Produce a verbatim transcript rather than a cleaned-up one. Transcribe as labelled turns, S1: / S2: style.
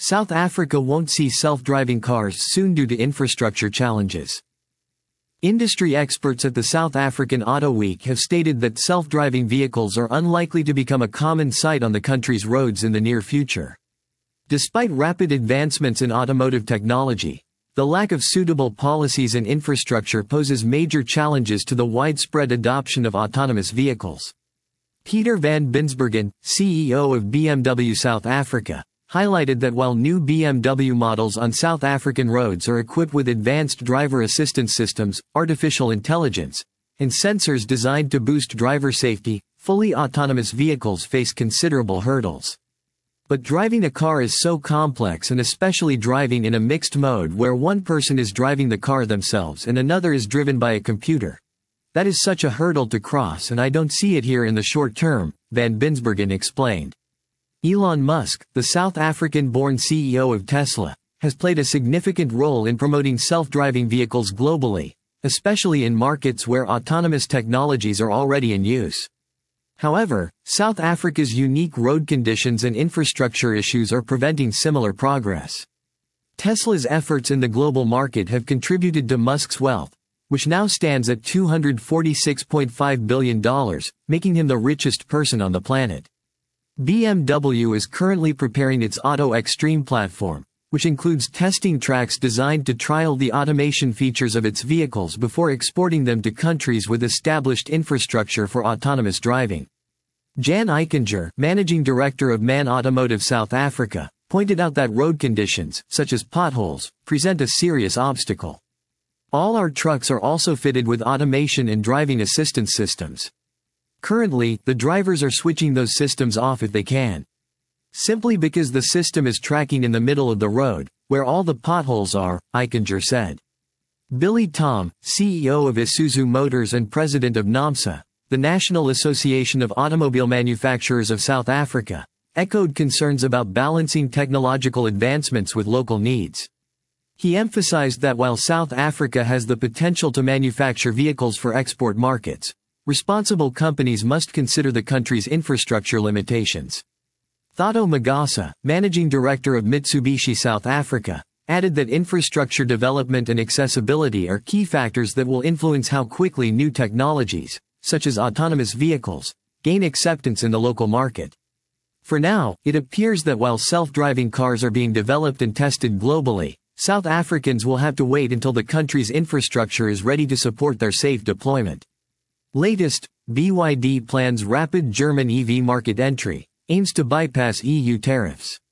S1: South Africa won't see self-driving cars soon due to infrastructure challenges. Industry experts at the South African Auto Week have stated that self-driving vehicles are unlikely to become a common sight on the country's roads in the near future. Despite rapid advancements in automotive technology, the lack of suitable policies and infrastructure poses major challenges to the widespread adoption of autonomous vehicles. Peter van Binsbergen, C E O of B M W South Africa, highlighted that while new B M W models on South African roads are equipped with advanced driver assistance systems, artificial intelligence, and sensors designed to boost driver safety, fully autonomous vehicles face considerable hurdles. But driving a car is so complex, and especially driving in a mixed mode where one person is driving the car themselves and another is driven by a computer. That is such a hurdle to cross, and I don't see it here in the short term, van Binsbergen explained. Elon Musk, the South African-born C E O of Tesla, has played a significant role in promoting self-driving vehicles globally, especially in markets where autonomous technologies are already in use. However, South Africa's unique road conditions and infrastructure issues are preventing similar progress. Tesla's efforts in the global market have contributed to Musk's wealth, which now stands at two hundred forty-six point five billion dollars, making him the richest person on the planet. B M W is currently preparing its Auto Extreme platform, which includes testing tracks designed to trial the automation features of its vehicles before exporting them to countries with established infrastructure for autonomous driving. Jan Eichinger, managing director of MAN Automotive South Africa, pointed out that road conditions, such as potholes, present a serious obstacle. All our trucks are also fitted with automation and driving assistance systems. Currently, the drivers are switching those systems off if they can. Simply because the system is tracking in the middle of the road, where all the potholes are, Eichinger said. Billy Tom, C E O of Isuzu Motors and president of NAAMSA, the National Association of Automobile Manufacturers of South Africa, echoed concerns about balancing technological advancements with local needs. He emphasized that while South Africa has the potential to manufacture vehicles for export markets, responsible companies must consider the country's infrastructure limitations. Thato Magasa, managing director of Mitsubishi South Africa, added that infrastructure development and accessibility are key factors that will influence how quickly new technologies, such as autonomous vehicles, gain acceptance in the local market. For now, it appears that while self-driving cars are being developed and tested globally, South Africans will have to wait until the country's infrastructure is ready to support their safe deployment. Latest, B Y D plans rapid German E V market entry, aims to bypass E U tariffs.